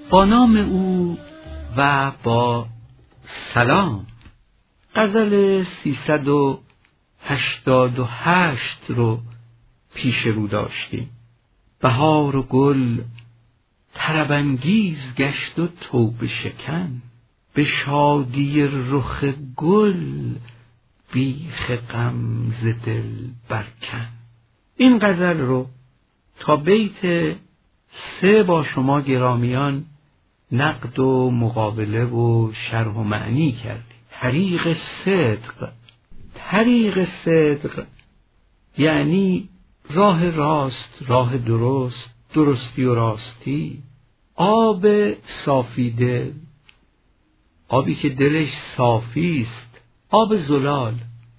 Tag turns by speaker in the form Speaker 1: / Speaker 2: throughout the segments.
Speaker 1: با نام او و با سلام. غزل 388 رو پیش رو داشتیم. بهار و گل طرب‌انگیز گشت و توبه شکن، به شادی رخ گل بیخ غم ز دل برکن. این غزل رو تا بیت 3 با شما گرامیان نقد و مقابله و شرح و معنی کردیم. طریق صدق یعنی راه راست، راه درست، درستی و راستی. آب صافی دل، آبی که دلش صافی است. آب زلال،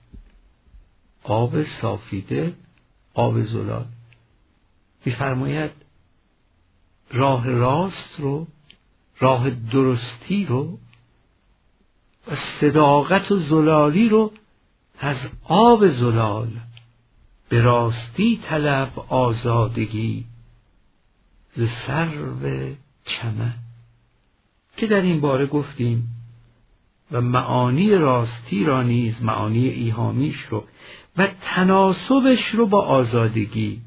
Speaker 1: آب صافی دل، آب زلال. می‌فرماید راه راست رو، راه درستی رو و صداقت و زلالی رو از آب زلال، به راستی طلب آزادگی ز سرو چمن، که در این باره گفتیم و معانی راستی را نیز، معانی ایهامیش رو و تناسبش رو با آزادگی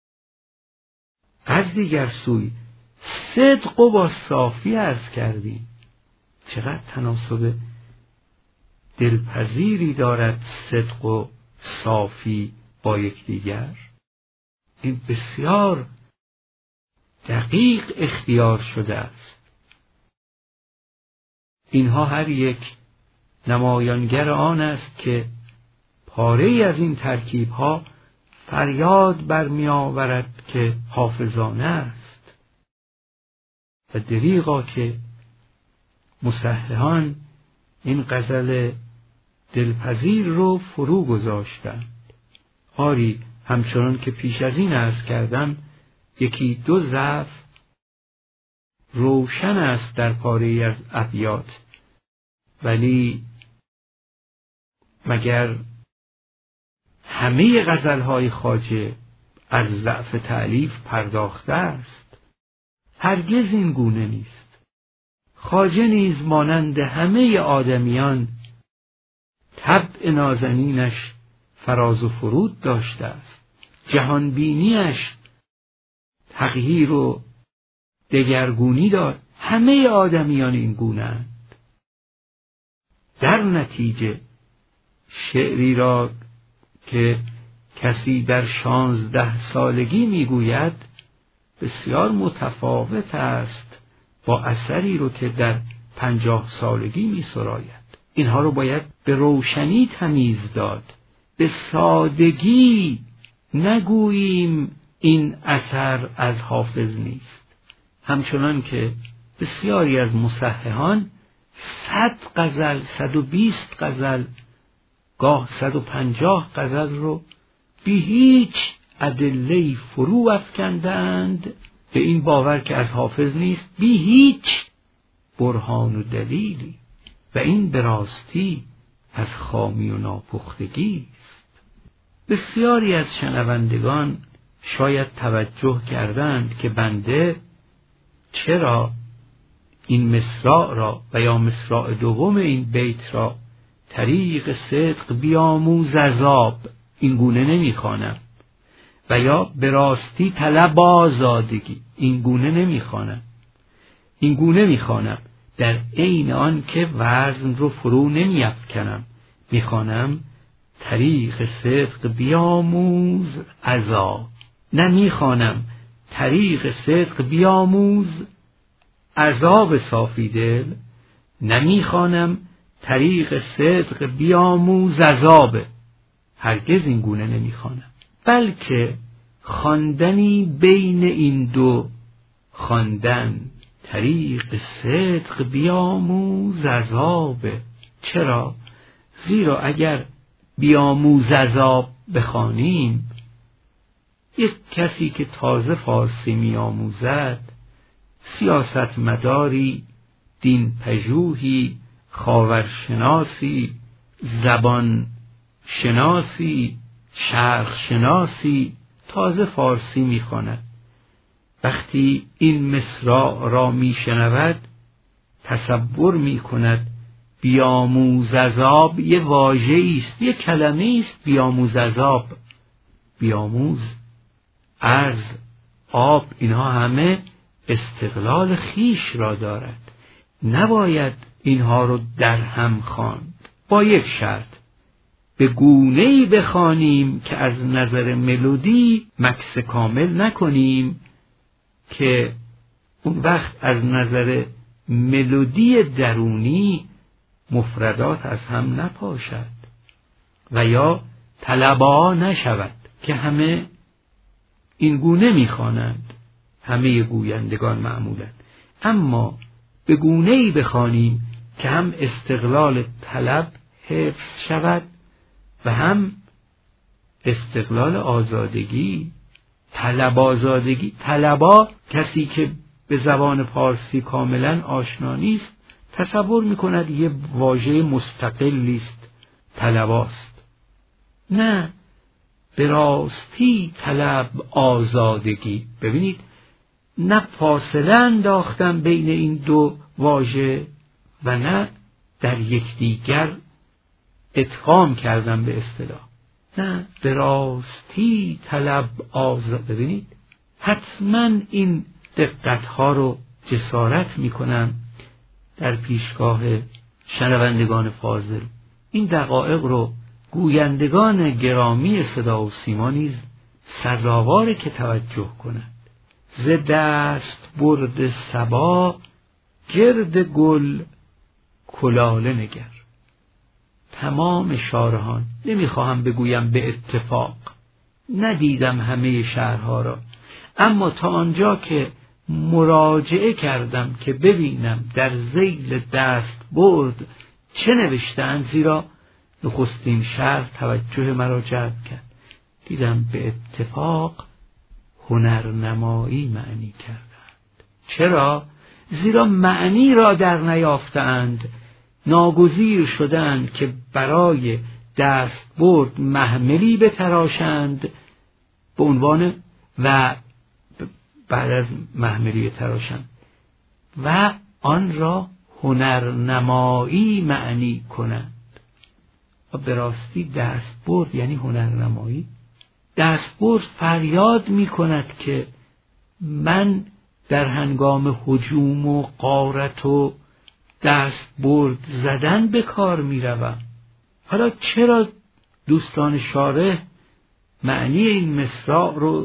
Speaker 1: از دیگر سوی صدق و با صافی عرض کردیم. چقدر تناسب دلپذیری دارد صدق و صافی با یکدیگر. این بسیار دقیق اختیار شده است. اینها هر یک نمایانگر آن است که پاره‌ای از این ترکیب‌ها فریاد برمی آورد که حافظانه است و دریغا که مصححان این غزل دلپذیر رو فرو گذاشتند. آری همچنان که پیش از این عرض کردم، یکی دو ضعف روشن است در پاره‌ای از ابیات، ولی مگر همه غزلهای خواجه از ضعف تألیف پرداخته است؟ هرگز این گونه نیست. خواجه نیز مانند همه آدمیان طبع نازنینش فراز و فرود داشته است. جهانبینیش تغییر و دگرگونی دارد. همه آدمیان این گونه اند. در نتیجه شعری را که کسی در 16 سالگی میگوید بسیار متفاوت است با اثری رو که در 50 سالگی میسراید. اینها رو باید به روشنی تمیز داد. به سادگی نگوییم این اثر از حافظ نیست. همچنان که بسیاری از مصححان 100 غزل، 120 غزل، گاه 150 غزل رو بی هیچ ادله فرو افکندند به این باور که از حافظ نیست، بی هیچ برهان و دلیلی، و این به راستی از خامی و ناپختگی است. بسیاری از شنوندگان شاید توجه کردند که بنده چرا این مصرع را و یا مصرع دوم این بیت را طریق صدق بیاموز عذاب این گونه نمی خوانم و یا به راستی طلب آزادگی این گونه نمی خوانم. این گونه می خوانم در عین آن که وزن رو فرو نمی افکنم. می خوانم طریق صدق بیاموز عذاب، نه می خوانم طریق صدق بیاموز عذاب صافی دل، نمی خوانم طریق صدق بیاموز عذاب. هرگز این گونه نمی خوانم، بلکه خواندنی بین این دو خواندن طریق صدق بیاموز عذاب. چرا؟ زیرا اگر بیاموز عذاب بخوانیم، یک کسی که تازه فارسی می آموزد، سیاستمداری، دین پژوهی، خاورشناسی، زبان شناسی، شرق شناسی تازه فارسی می خواند. وقتی این مصرع را میشنود تصور میکند بیاموز از آب یه واژه‌ای است، یه کلمه‌ای است. بیاموز از آب، بیاموز، ارز، آب، اینها همه استقلال خیش را دارد. نباید اینها رو در هم خواند. با یک شرط، به گونه‌ای بخوانیم که از نظر ملودی مکث کامل نکنیم، که اون وقت از نظر ملودی درونی مفردات از هم نپاشد و یا طلبا نشود که همه این گونه میخوانند، همه گویندگان معمولا. اما به گونه‌ای بخوانیم که هم استقلال طلب حفظ شود و هم استقلال آزادگی. طلب آزادگی، طلبا کسی که به زبان پارسی کاملا آشنا نیست تصور میکند یه واژه مستقلی است، طلباست. نه، به راستی طلب آزادگی. ببینید، نه فاصله انداختم بین این دو واژه و نه در یکدیگر ادغام کردم به اصطلاح. نه، به راستی طلب آزاد. ببینید، حتما این دقتها رو جسارت میکنم در پیشگاه شنوندگان فاضل. این دقایق رو گویندگان گرامی صدا و سیما نیز سزاواره که توجه کنند. ز دست برد صبا گرد گل کلاله نگر. تمام شارهان، نمیخواهم بگویم به اتفاق، ندیدم همه شهرها را، اما تا آنجا که مراجعه کردم که ببینم در ذیل دست برد چه نوشتند، زیرا نخستین شهر توجه مرا جلب کرد، دیدم به اتفاق هنرنمایی معنی کردند. چرا؟ زیرا معنی را در نیافتند، ناگزیر شدند که برای دست برد محملی بتراشند به عنوان و بعد از محملی تراشند و آن را هنرنمایی معنی کنند. و به راستی دست برد یعنی هنرنمایی. دست برد فریاد می کند که من در هنگام هجوم و غارت و دست برد زدن به کار می روم. حالا چرا دوستان شارح معنی این مصرع رو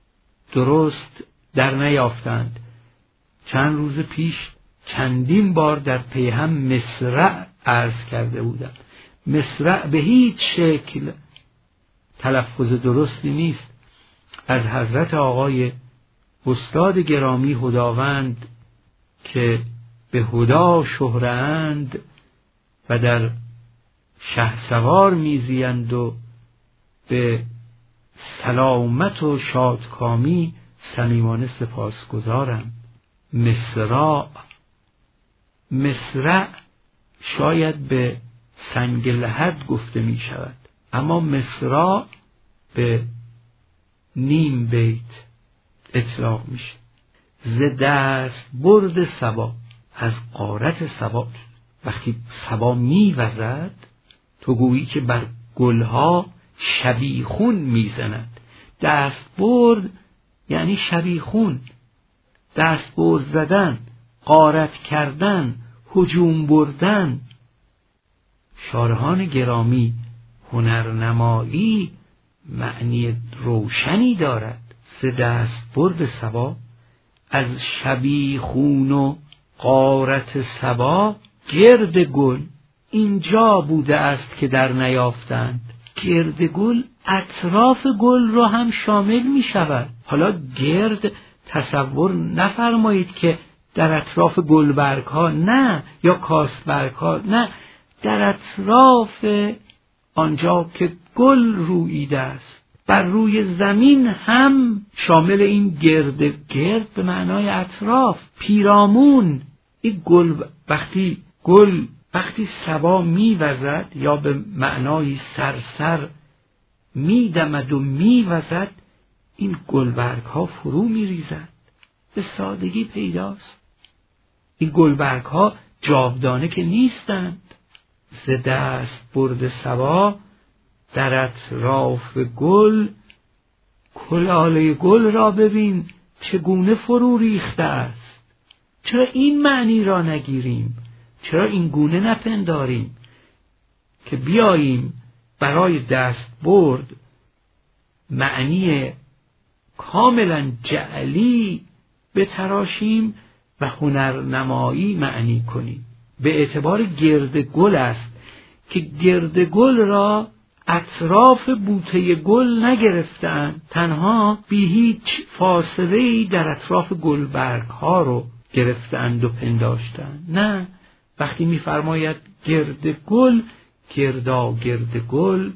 Speaker 1: درست در نیافتند؟ چند روز پیش چندین بار در پی هم مصرع عرض کرده بودم. مصرع به هیچ شکل تلفظ درستی نیست. از حضرت آقای استاد گرامی خداوند که به هدا شهره‌اند و در شهسوار میزیند و به سلامت و شادکامی صمیمانه سپاسگزارم. مصرع شاید به سنگ لحد گفته می شود، اما مصرع به نیم بیت اطلاق میشه. ز دست برد صبا، از غارت صبا. وقتی صبا میوزد تو گویی که بر گلها شبیخون میزند. دست برد یعنی شبیخون، دست برد زدن، غارت کردن، هجوم بردن. شارحان گرامی، هنرنمایی معنی روشنی دارد. ز دست برد صبا، از شبیخون و غارت صبا گرد گل. اینجا بوده است که در نیافتند. گرد گل اطراف گل را هم شامل می شود. حالا گرد تصور نفرمایید که در اطراف گلبرگ ها، نه، یا کاسبرگ ها، نه، در اطراف آنجا که گل روییده است. بر روی زمین هم شامل این گرد به معنای اطراف، پیرامون. این وقتی صبا میوزد یا به معنای سرسر میدمد و میوزد، این گلبرگ ها فرو میریزد. به سادگی پیداست. این گلبرگ ها جاودانه که نیستند. ز دست برد صبا در اطراف گل، کلاله گل را ببین چگونه فرو ریخته است. چرا این معنی را نگیریم؟ چرا این گونه نپنداریم که بیاییم برای دست برد معنی کاملا جعلی بتراشیم و هنرنمایی معنی کنیم؟ به اعتبار گرد گل است که گرد گل را اطراف بوته گل نگرفتند، تنها بی هیچ فاصله‌ای در اطراف گلبرگ ها رو گرفتند و پنداشتند. نه، وقتی می‌فرماید گرد گل، گردا گرد گل،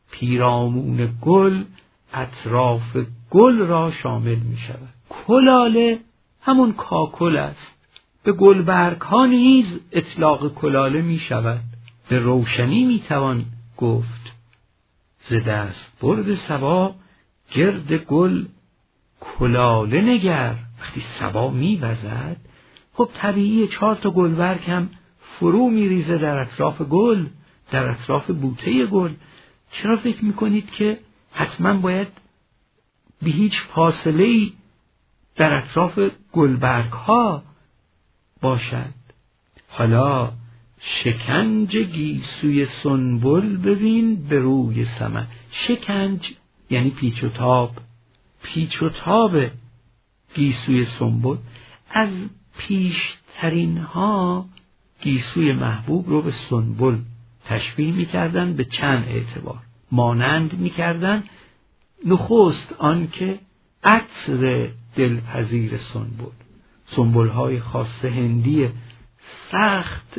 Speaker 1: پیرامون گل، اطراف گل را شامل می‌شود. کلاله همون کاکل است. به گلبرگ ها نیز اطلاق کلاله می‌شود. به روشنی می‌توان گفت ز دست برد صبا گرد گل کلاله نگر. وقتی صبا می‌وزد، خب طبیعیه 4 تا گلبرگ هم فرو می‌ریزه در اطراف گل، در اطراف بوته گل. چرا فکر می‌کنید که حتما باید به هیچ فاصله‌ای در اطراف گلبرگ ها باشد؟ حالا شکنج گیسوی سنبل ببین به روی سمن. شکنج یعنی پیچ و تاب. پیچ و تاب گیسوی سنبل. از پیشترین ها گیسوی محبوب رو به سنبل تشبیه می‌کردن به چند اعتبار. مانند می‌کردن نخست آن که عطر دلپذیر سنبل‌های خاص هندی سخت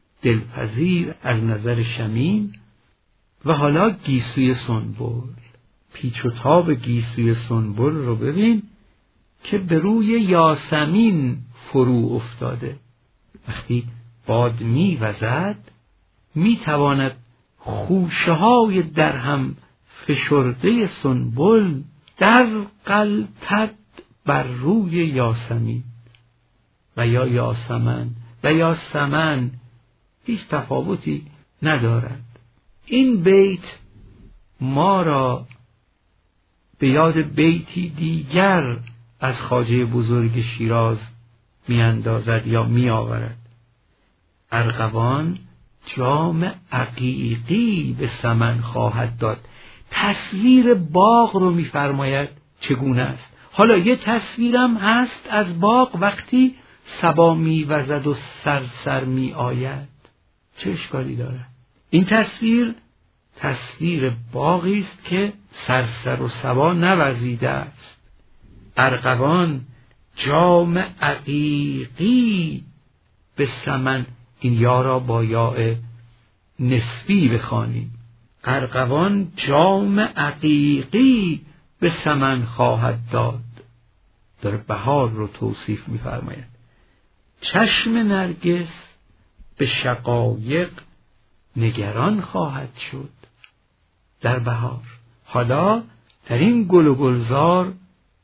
Speaker 1: دلپذیر از نظر شمیم، و حالا گیسوی سنبل. پیچ و تاب گیسوی سنبل رو ببین که به روی یاسمین فرو افتاده. وقتی باد می‌وزد می‌تواند خوشه‌های در هم فشرده سنبل در غلطد بر روی یاسمین و یا یاسمن و یا سمن، هیچ تفاوتی ندارد. این بیت ما را به یاد بیتی دیگر از خواجه بزرگ شیراز میاندازد یا میآورد. ارغوان جام عقیقی به سمن خواهد داد. تصویر باغ رو میفرماید چگونه است. حالا یه تصویرم هست از باغ وقتی صبا میوزد و سرسر میآید. چه اشکالی داره؟ این تصویر باغی است که سرسر و صبا نوزیده است. ارغوان جام عقیقی به سمن، این یا را با یاء نسبی بخوانیم. ارغوان جام عقیقی به سمن خواهد داد. داره بهار رو توصیف می‌فرماید. چشم نرگس به شقایق نگران خواهد شد در بهار. حالا در این گل و گلزار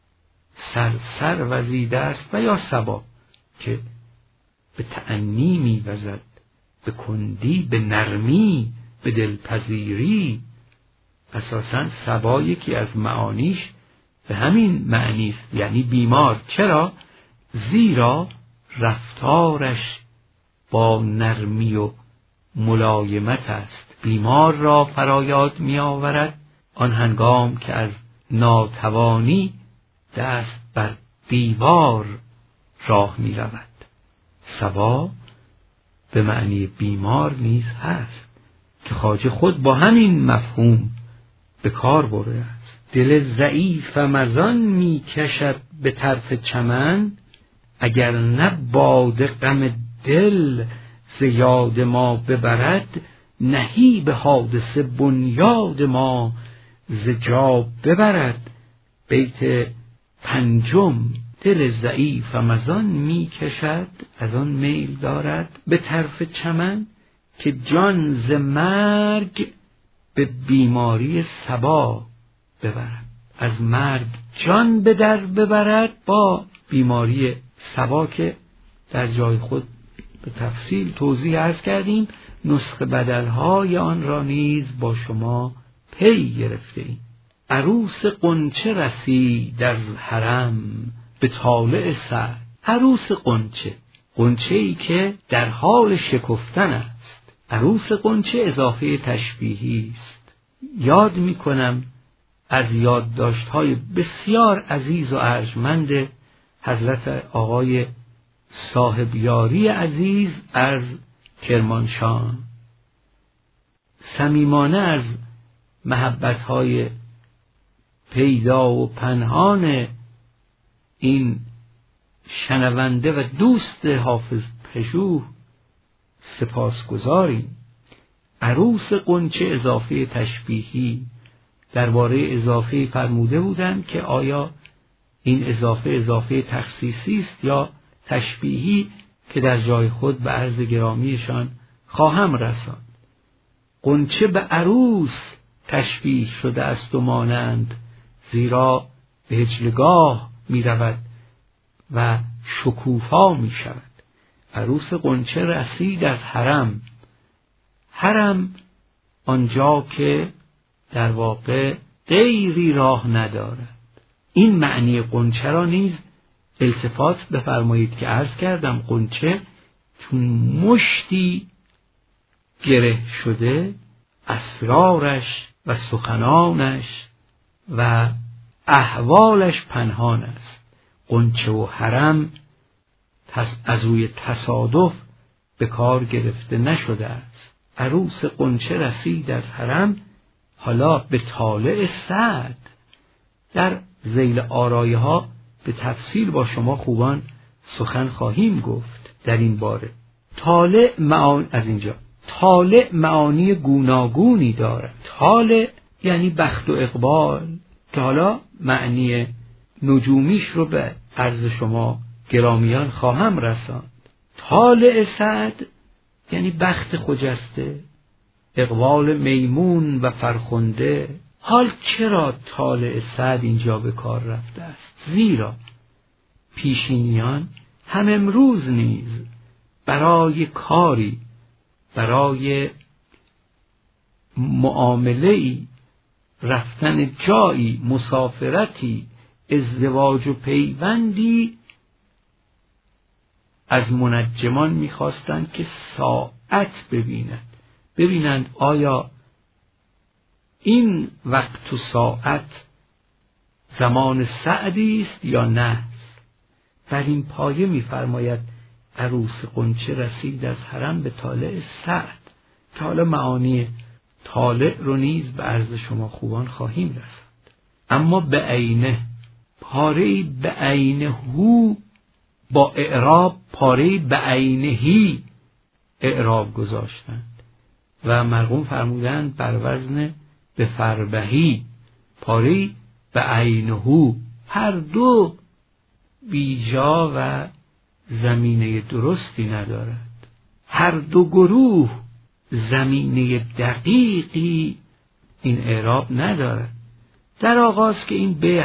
Speaker 1: سرسر وزیده است و یا صبا که به تأنی می‌وزد، به کندی، به نرمی، به دلپذیری. اساساً صبا یکی از معانیش به همین معنی است، یعنی بیمار. چرا؟ زیرا رفتارش با نرمی و ملایمت است. بیمار را فرایاد می آورد آن هنگام که از ناتوانی دست بر دیوار راه می رود. صبا به معنی بیمار نیز هست که خواجه خود با همین مفهوم به کار برده است. دل ضعیفم از آن می کشد به طرف چمن، اگر نه باد غم دل ز یاد ما ببرد، نهی به حادثه بنیاد ما ز جا ببرد. بیت 5. دل ضعیفم از آن می کشد، از آن میل دارد به طرف چمن، که جان ز مرگ به بیماری صبا ببرد. از مرگ جان به در ببرد با بیماری سبا که در جای خود به تفصیل توضیح عرض کردیم، نسخه بدلهای آن را نیز با شما پی گرفته ایم. عروس غنچه رسید از حرم به طالع سعد. عروس غنچه، غنچه‌ای که در حال شکفتن است. عروس غنچه اضافه تشبیهی است. یاد می‌کنم از یادداشت‌های بسیار عزیز و ارجمند حضرت آقای صاحب یاری عزیز از کرمانشاه، صمیمانه از محبت‌های پیدا و پنهان این شنونده و دوست حافظ پژوه سپاسگزاریم. عروس غنچه اضافه تشبیهی، درباره اضافه فرموده بودند که آیا این اضافه تخصیصی است یا تشبیهی که در جای خود به عرض گرامیشان خواهم رساند. غنچه به عروس تشبیه شده است و مانند، زیرا به هجلگاه می رود و شکوفا می شود. عروس غنچه رسید از حرم. حرم آنجا که در واقع غیری راه ندارد. این معنی غنچه را نیز التفات بفرمایید که عرض کردم غنچه چون مشتی گره شده، اسرارش و سخنانش و احوالش پنهان است. غنچه و حرم از روی تصادف به کار گرفته نشده است. عروس غنچه رسید از حرم، حالا به طالع سعد. در ذیل آرایه ها به تفصیل با شما خوبان سخن خواهیم گفت در این باره. طالع معانی گوناگونی دارد. طالع یعنی بخت و اقبال که حالا معنی نجومیش رو به عرض شما گرامیان خواهم رساند. طالع سعد یعنی بخت خجسته، اقبال میمون و فرخنده. حال چرا طالع سعد اینجا به کار رفته است؟ زیرا پیشینیان هم امروز نیز برای کاری، برای معامله‌ای، رفتن جایی، مسافرتی، ازدواج و پیوندی از منجمان می‌خواستند که ساعت ببینند آیا این وقت و ساعت زمان سعدی است یا نه. بر این پایه می‌فرماید عروس غنچه رسید از حرم به طالع سعد، که حالا معانی طالع رو نیز به عرض شما خوبان خواهیم رساند. اما به عینه، پاره‌ای به عینه هو با اعراب پاره‌ای به عینهی اعراب گذاشتند و مرقوم فرمودند بر وزن به فربهی، پاره‌ای به عینه هو. هر دو بیجا و زمینه درستی ندارد. هر دو گروه زمینه دقیقی این اعراب ندارد. در آغاز که این به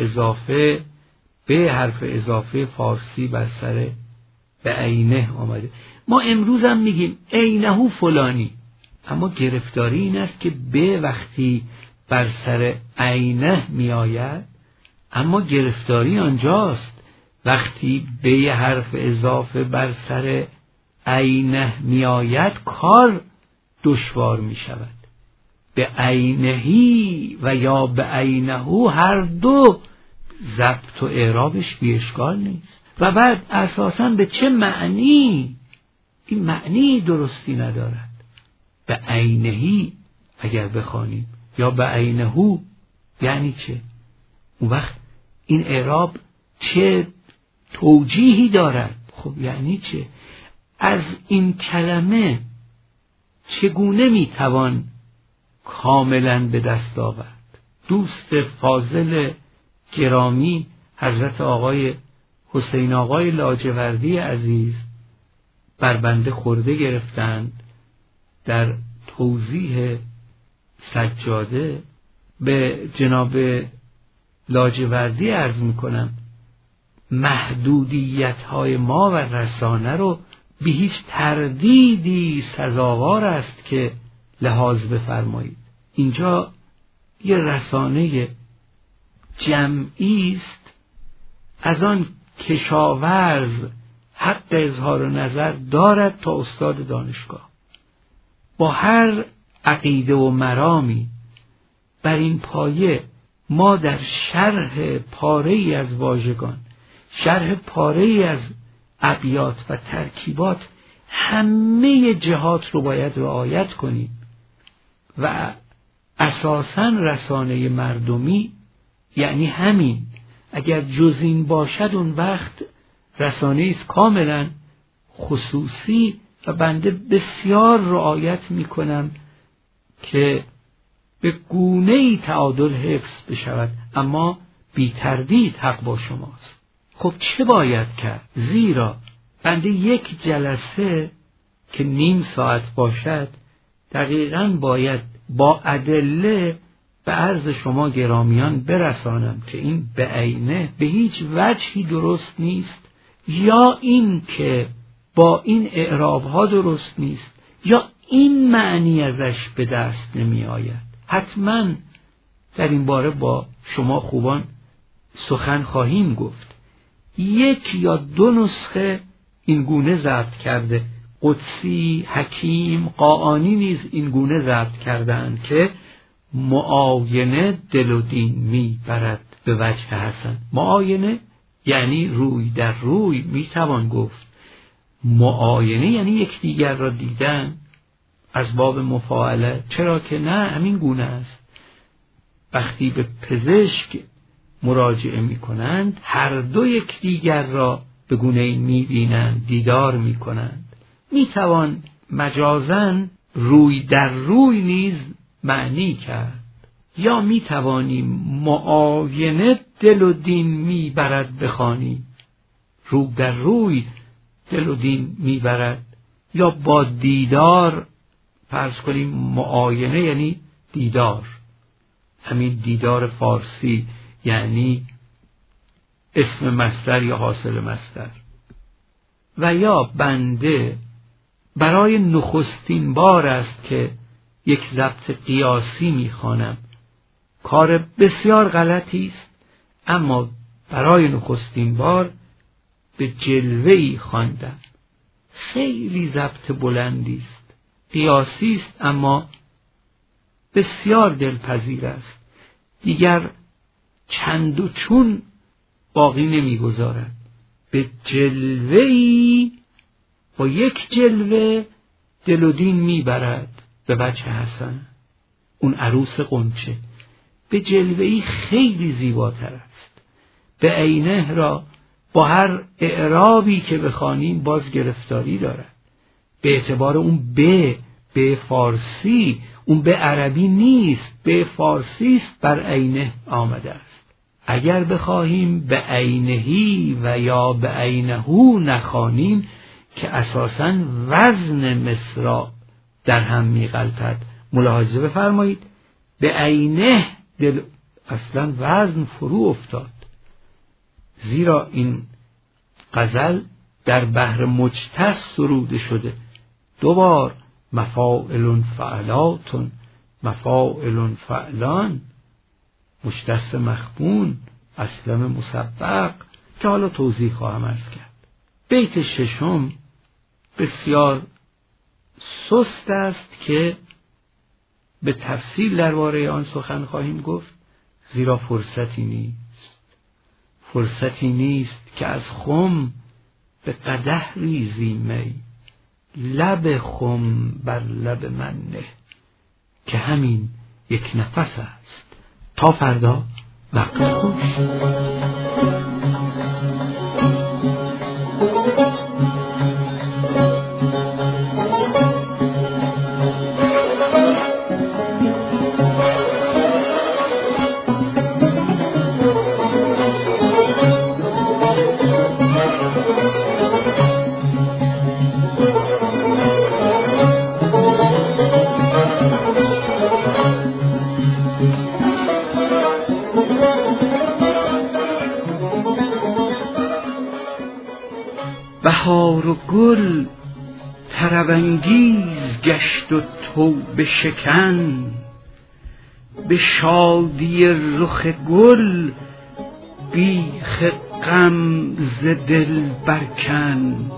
Speaker 1: حرف اضافه فارسی بر سر به عینه آمده. ما امروز هم میگیم عینه فلانی، اما گرفتاری این است که به وقتی بر سر عینه میآید، اما گرفتاری آنجاست وقتی به حرف اضافه بر سر عینه میآید کار دشوار می شود. به عینهی و یا به عینهو هر دو ضبط و اعرابش بی اشکال نیست. و بعد اساساً به چه معنی؟ این معنی درستی ندارد. به عینهی اگر بخوانیم یا به عینهو یعنی چه؟ اون وقت این اعراب چه توجیهی دارد؟ خب یعنی چه؟ از این کلمه چگونه میتوان کاملا به دست آورد؟ دوست فاضل گرامی حضرت آقای حسین آقای لاجوردی عزیز بر بنده خورده گرفتند در توضیح سجاده. به جناب لاجوردی عرض میکنم محدودیت‌های ما و رسانه رو به هیچ تردیدی سزاوار است که لحاظ بفرمایید. اینجا یه رسانه جمعی است، از آن کشاورز حق اظهار نظر دارد تا استاد دانشگاه، با هر عقیده و مرامی. بر این پایه ما در شرح پاره‌ای از واژگان، شرح پاره‌ای از ابیات و ترکیبات همه جهات رو باید رعایت کنیم و اساساً رسانه مردمی یعنی همین. اگر جز این باشد اون وقت رسانه است کاملا خصوصی و بنده بسیار رعایت میکنم که به گونه‌ای تعادل حفظ بشود، اما بی تردید حق با شماست. خب چه باید کرد؟ زیرا بنده یک جلسه که نیم ساعت باشد دقیقاً باید با ادله به عرض شما گرامیان برسانم که این به عینه به هیچ وجهی درست نیست، یا این که با این اعراب‌ها درست نیست، یا این معنی ازش به دست نمی آید. حتما در این باره با شما خوبان سخن خواهیم گفت. یک یا دو نسخه این گونه ضبط کرده، قدسی، حکیم، قاآنی نیز این گونه ضبط کردند که معاینه دل و دین می برد به وجه حسن. معاینه یعنی روی در روی، می توان گفت. معاینه یعنی یکدیگر را دیدن از باب مفاعله، چرا که نه، همین گونه است. وقتی به پزشک مراجعه می کنند هر دو یکدیگر را به گونه‌ای می بینند، دیدار می کنند. می توان مجازاً روی در روی نیز معنی کرد، یا می توانیم معاینه دل و دین می برد بخوانیم، روی در روی دل و دین می برد، یا با دیدار فرض کنیم معاینه یعنی دیدار، همین دیدار فارسی یعنی اسم مصدر یا حاصل مصدر. و یا بنده برای نخستین بار است که یک ضبط قیاسی میخوانم، کار بسیار غلطی است، اما برای نخستین بار به جلوه‌ای خواندم. خیلی ضبط بلندی است، قیاسی است اما بسیار دلپذیر است، دیگر چند و چون باقی نمیگذارد. به جلوه‌ای، با یک جلوه دل و دین میبرد به وجه حسن. اون عروس غنچه به جلوه‌ای خیلی زیباتر است. به عینه را با هر اعرابی که بخوانیم باز گرفتاری دارد، به اعتبار اون به فارسی، اون به عربی نیست، به فارسی است، بر عینه آمده است. اگر بخواهیم به عینهی و یا به عینهو نخوانیم که اساساً وزن مصرع در هم میغلطد. ملاحظه بفرمایید، به عینه دل اصلا وزن فرو افتاد، زیرا این غزل در بحر مجتث سروده شده. دوبار مفاعل فعلاتون، مفاعل فعلان، مجتث مخبون، اسلم مسبق، که حالا توضیح خواهم عرض کرد. بیت ششم بسیار سست است که به تفصیل درباره آن سخن خواهیم گفت، زیرا فرصتی نیست که از خم به قدح ریزی می، لب خم بر لب من نه، که همین یک نفس است. تا فردا، وقت خوش. و گل طرب‌انگیز گشت و توبه شکن، به شادی رخ گل بیخ غم ز دل برکن.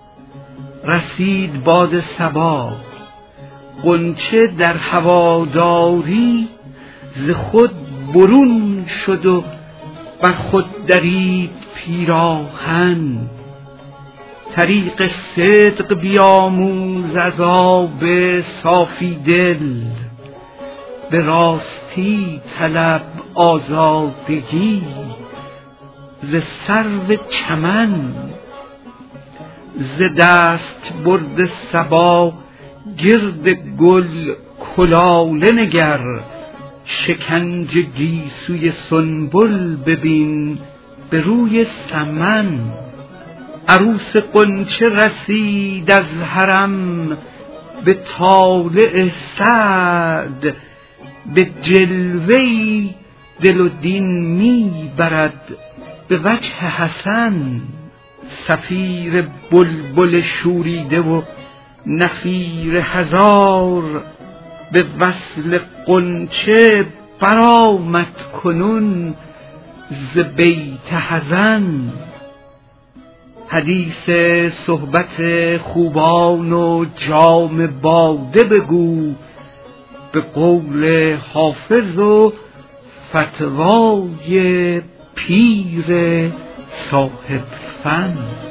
Speaker 1: رسید باد صبا، غنچه در هواداری ز خود برون شد و بر خود درید پیراهن. طریق صدق بیاموز از آب صافی دل، به راستی طلب آزادگی ز سرو چمن. ز دست برد صبا گرد گل کلاله نگر، شکنج گیسوی سنبل ببین به روی سمن. عروس غنچه رسید از حرم به طالع سعد، به جلوه‌ای دل و دین می برد به وجه حسن. صفیر بلبل شوریده و نفیر هزار، به وصل غنچه برآمد کنون ز بیت حزن. حدیث صحبت خوبان و جام باده بگو، به قول حافظ و فتوای پیر صاحب فن.